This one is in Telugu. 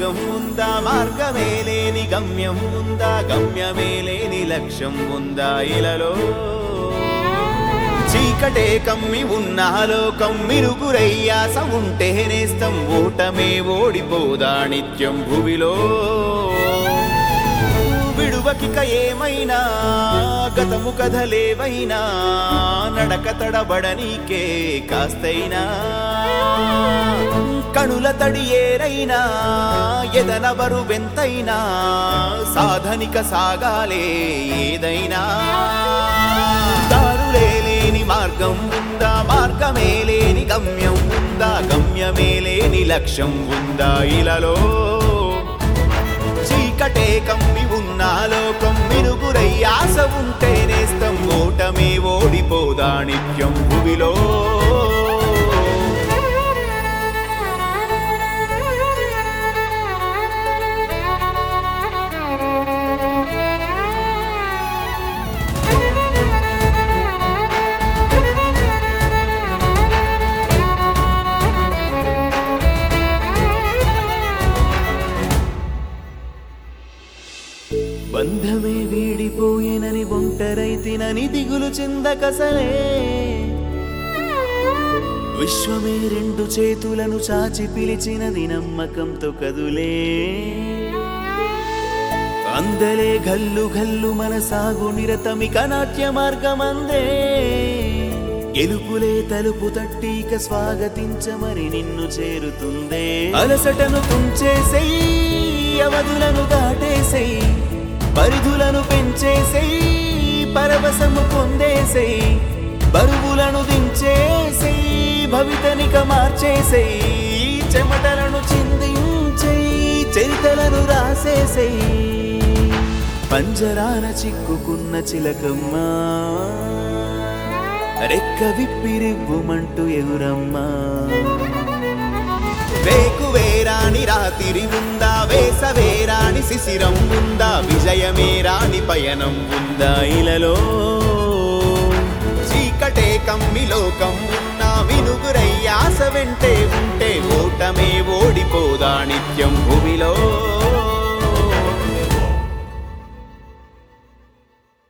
మార్గం ఉందా, మార్గమే లేని గమ్యం ఉందా, గమ్యమే లేని లక్ష్యం ఉందా ఇలలో. చీకటే కమ్మి ఉన్న లోకం మిరుగురయ్యాస ఉంటే నేస్తం, ఓటమే ఓడిపోదా నిత్యం భువిలో. విడువకిక ఏమైనా గతము కథలేవైనా, నడక తడబడనీకే కాస్తైనా. కనుల తడి ఏరైనా ఎదనవరు వెంతైనా, సాధనిక సాగాలే ఏదైనా. దారులే లేని మార్గం ఉందా, మార్గమే లేని గమ్యం ఉందా, గమ్యమే లేని లక్ష్యం ఉందా ఇలలో. చీకటే కమ్మి ఉన్న లోకం మిరుగురయ్యాస ఉంటే నేస్తం, ఓటమే ఓడిపోదా నిత్యం భువిలో. బంధమే వీడిపోయేనని ఒంటరైతినని దిగులు చెందకసలే, విశ్వమే రెండు చేతులను చాచి పిలిచినది నమ్మకంతో కదులే. అందలే గల్లు గల్లు మన సాగు నిరతమిక నాట్య మార్గమందే, గెలుపులే తలుపు తట్టిక స్వాగతించమని నిన్ను చేరుతుందే. అలసటను తుంచేసేయి, అవధులను దాటేసేయి, పరిధులను పెంచేసేయి, పరవశము పొందేసేయి, బరువులను దించేసేయి, భవితనిక మార్చేసేయి, చెమటలను చిందించేయి, చరితలను రాసేసేయి. పంజరాన చిక్కుకున్న చిలకమ్మా, రెక్క విప్పిరివ్వుమంటూ ఎగురమ్మా. వేకువేరాని రాత్రి ఉందా, వేసవేరాని శిశిరం ఉందా, విజయమే రాని పయనం ఉందా ఇలలో. చీకటే కమ్మి లోకం ఉన్నా వినుగురయ్యాస వెంటే ఉంటే, ఓటమే ఓడిపోదా నిత్యం భూమిలో.